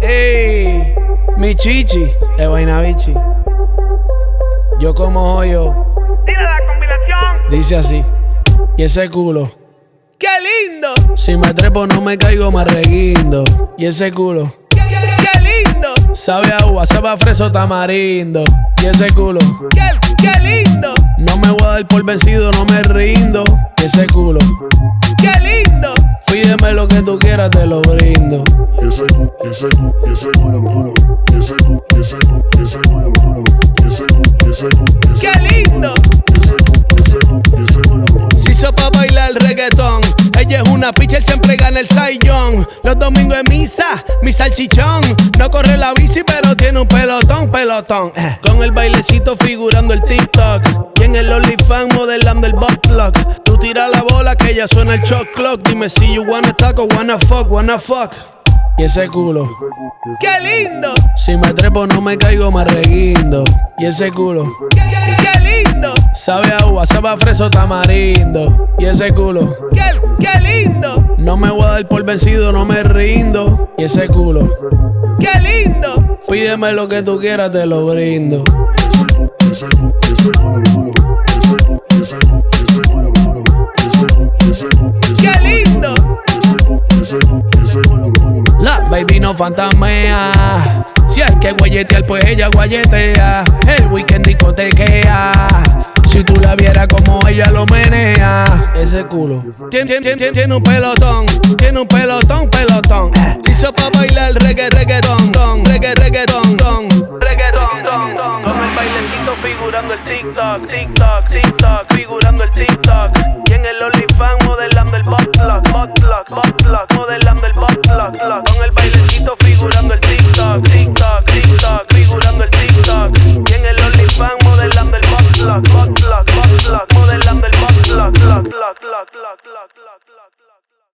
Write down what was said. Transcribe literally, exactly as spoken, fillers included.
Ey, mi chichi, es vaina bichi. Yo como hoyo. Tira la combinación. Dice así. Y ese culo. ¡Qué lindo! Si me trepo no me caigo, me reguindo. Y ese culo. ¡Qué, qué, qué lindo! Sabe a uva, sabe a freso tamarindo. Y ese culo. ¡Qué, qué lindo! No me voy a dar por vencido, no me rindo. Y ese culo. ¡Qué lindo! Pídeme lo que tú quieras, te lo brindo. Y ese cu, y ese cu, y ese culo, culo. Y ese cu, y ese cu, y ese culo, culo. Y ese cu, y ese cu, y ese ¡Qué lindo! y ese cu, y ese cu, y ese culo, culo. Si hizo pa' bailar reggaetón. Ella es una pitcher, siempre gana el sayón. Los domingos en misa, mi salchichón. No corre la bici, pero tiene un pelotón, pelotón. Eh. Con el bailecito figurando el TikTok. Y en el OnlyFans modelando el butt plug. Tú tira la bola que ya suena el shot clock. Dime si you wanna talk o wanna fuck, wanna fuck. Y ese culo. ¡Qué lindo! Si me trepo no me caigo, me reguindo. Y ese culo. ¡Qué, qué, qué lindo! Sabe a uva, sabe a freso tamarindo. Y ese culo. ¡Qué, qué lindo! No me voy a dar por vencido, no me rindo. Y ese culo. ¡Qué lindo! Pídeme lo que tú quieras, te lo brindo. Y ese cu, y ese culo, culo. Y ese cu, y ese cu, y ese culo, culo. Y ese cu, y ese cu, y ese ¡Qué lindo! y ese cu, y ese cu, y ese culo, culo. La baby no fantasmea. Si hay que guayetear, pues ella guayetea. El weekend discotequea. Si tú la vieras como ella lo menea. Ese culo. Tiene, tiene, tiene, tiene un pelotón. Tiene un pelotón, pelotón. Si hizo pa' bailar reggae, reggaetón, don, reggae, reggaetón, don, reggaetón, don, don. Con el bailecito figurando el TikTok, TikTok, TikTok, figurando el TikTok. Y en el OnlyFans modelando el butt plug, butt plug, butt plug, modelando el butt plug, plug. Con el bailecito figurando el TikTok, TikTok, TikTok, figurando el TikTok. Y en el OnlyFans modelando el butt plug, butt plug, butt plug, modelando el butt plug, plug, plug, plug, plug, plug, plug, plug.